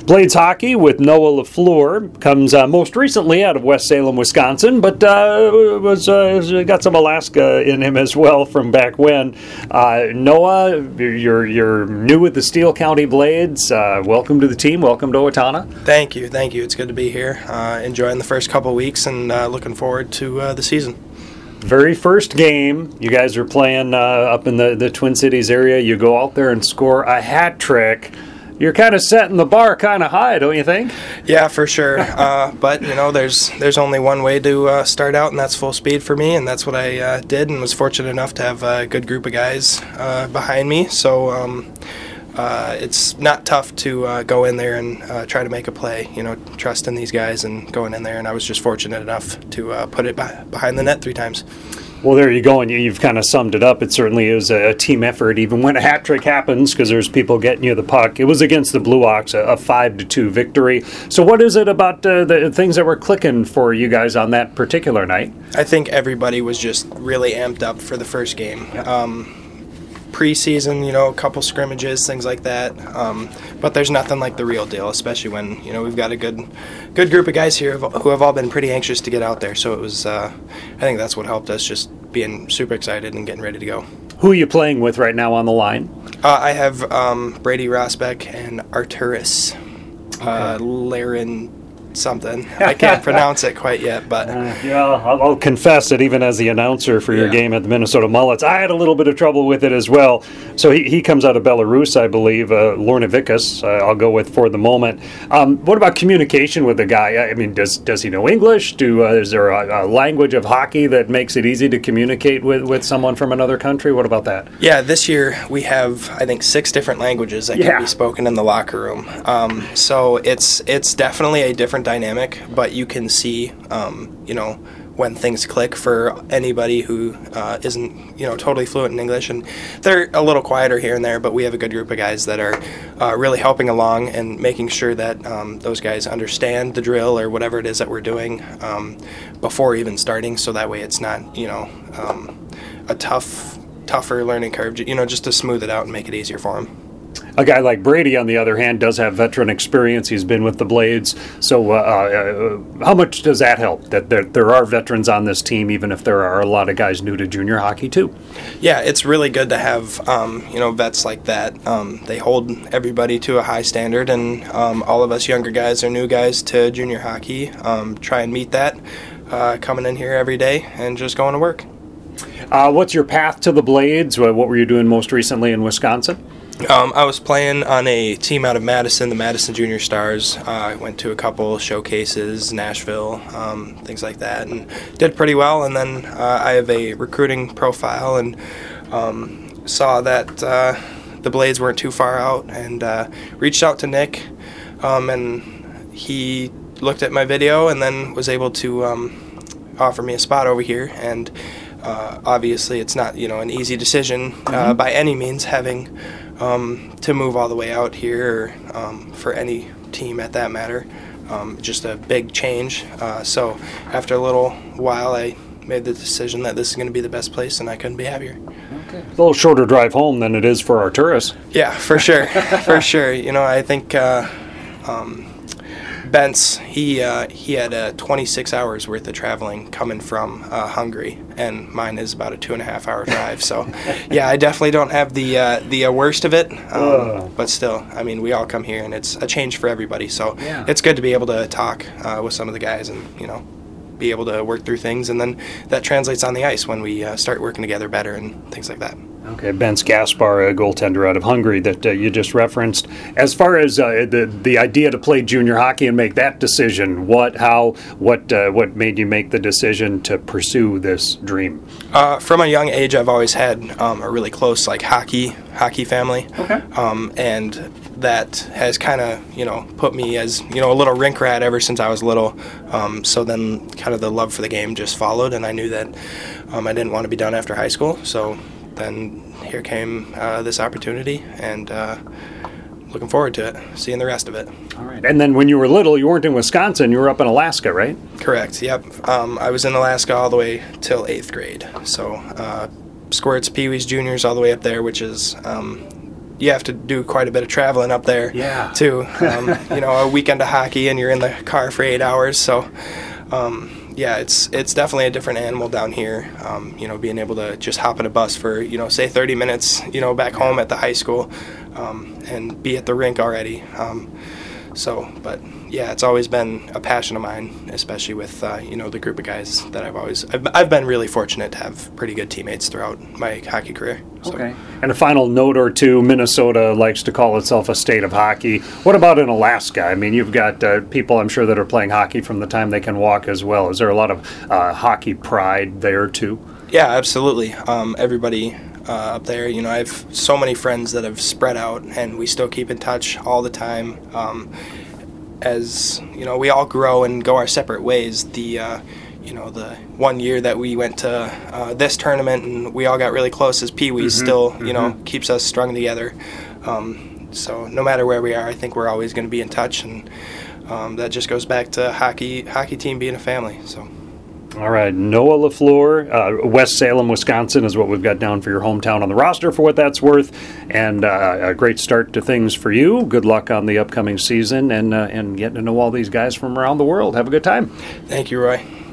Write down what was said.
Blades hockey with Noah LaFleur comes most recently out of West Salem, Wisconsin, but was got some Alaska in him as well from back when. Noah, you're new with the Steele County Blades. Welcome to the team. Welcome to Owatonna. Thank you. It's good to be here. Enjoying the first couple weeks and looking forward to the season. Very first game, you guys are playing up in the Twin Cities area. You go out there and score a hat trick. You're kind of setting the bar kind of high, don't you think? Yeah, for sure. But, there's only one way to start out, and that's full speed for me, and that's what I did and was fortunate enough to have a good group of guys behind me. So it's not tough to go in there and try to make a play, trust in these guys and going in there, and I was just fortunate enough to put it behind the net 3 times. Well, there you go, and you've kind of summed it up. It certainly is a team effort, even when a hat trick happens, because there's people getting you the puck. It was against the Blue Ox, a 5-2 victory. So what is it about the things that were clicking for you guys on that particular night? I think everybody was just really amped up for the first game. Preseason, a couple scrimmages, things like that. But there's nothing like the real deal, especially when, we've got a good group of guys here who have all been pretty anxious to get out there. So it was, I think that's what helped us, just being super excited and getting ready to go. Who are you playing with right now on the line? I have Brady Rosbeck and Arturas Laren something. I can't pronounce it quite yet, but I'll confess that even as the announcer for your game at the Minnesota Mullets, I had a little bit of trouble with it as well. So he comes out of Belarus, I believe, Lornavikas, I'll go with for the moment. What about communication with the guy? I mean, does he know English? Is there a language of hockey that makes it easy to communicate with someone from another country? What about that? Yeah, this year we have, I think, 6 different languages that can be spoken in the locker room. So it's definitely a different dynamic, but you can see, when things click for anybody who isn't, totally fluent in English. And they're a little quieter here and there, but we have a good group of guys that are really helping along and making sure that those guys understand the drill or whatever it is that we're doing before even starting, so that way it's not, a tougher learning curve, just to smooth it out and make it easier for them. A guy like Brady, on the other hand, does have veteran experience. He's been with the Blades. So how much does that help, that there are veterans on this team, even if there are a lot of guys new to junior hockey, too? Yeah, it's really good to have, vets like that. They hold everybody to a high standard, and all of us younger guys or new guys to junior hockey try and meet that, coming in here every day and just going to work. What's your path to the Blades? What were you doing most recently in Wisconsin? I was playing on a team out of Madison, the Madison Junior Stars. I went to a couple showcases, Nashville, things like that, and did pretty well. And then I have a recruiting profile and saw that the Blades weren't too far out, and reached out to Nick, and he looked at my video and then was able to offer me a spot over here. And obviously it's not, an easy decision by any means, having to move all the way out here, for any team at that matter. Just a big change. So after a little while, I made the decision that this is going to be the best place, and I couldn't be happier. Okay. It's a little shorter drive home than it is for Arturas. Yeah, for sure. For sure. I think Bentz, he had 26 hours worth of traveling coming from Hungary, and mine is about a 2.5-hour drive. So, yeah, I definitely don't have the worst of it, but still, I mean, we all come here, and it's a change for everybody. So it's good to be able to talk with some of the guys and, be able to work through things, and then that translates on the ice when we start working together better and things like that. Okay, Bence Gaspar, a goaltender out of Hungary that you just referenced. As far as the idea to play junior hockey and make that decision, what made you make the decision to pursue this dream? From a young age, I've always had a really close hockey family. Okay. And that has kind of put me as a little rink rat ever since I was little. So then kind of the love for the game just followed, and I knew that I didn't want to be done after high school. So then here came this opportunity, and looking forward to it, seeing the rest of it. All right. And then when you were little, you weren't in Wisconsin, you were up in Alaska, right? Correct, yep. I was in Alaska all the way till 8th grade. So Squirts, Pee-wees, Juniors, all the way up there, which is, you have to do quite a bit of traveling up there, too. A weekend of hockey, and you're in the car for 8 hours. So, it's definitely a different animal down here. Being able to just hop in a bus for, say 30 minutes, back home at the high school, and be at the rink already. But it's always been a passion of mine, especially with the group of guys that I've been really fortunate to have pretty good teammates throughout my hockey career. So. Okay. And a final note or two: Minnesota likes to call itself a state of hockey. What about in Alaska? I mean, you've got people, I'm sure, that are playing hockey from the time they can walk as well. Is there a lot of hockey pride there too? Yeah, absolutely. Everybody up there, I have so many friends that have spread out, and we still keep in touch all the time. As we all grow and go our separate ways. The 1 year that we went to this tournament and we all got really close as Pee-wees still, keeps us strung together. So no matter where we are, I think we're always going to be in touch, and that just goes back to hockey team being a family. So. All right, Noah LaFleur, West Salem, Wisconsin is what we've got down for your hometown on the roster for what that's worth, and a great start to things for you. Good luck on the upcoming season and getting to know all these guys from around the world. Have a good time. Thank you, Roy.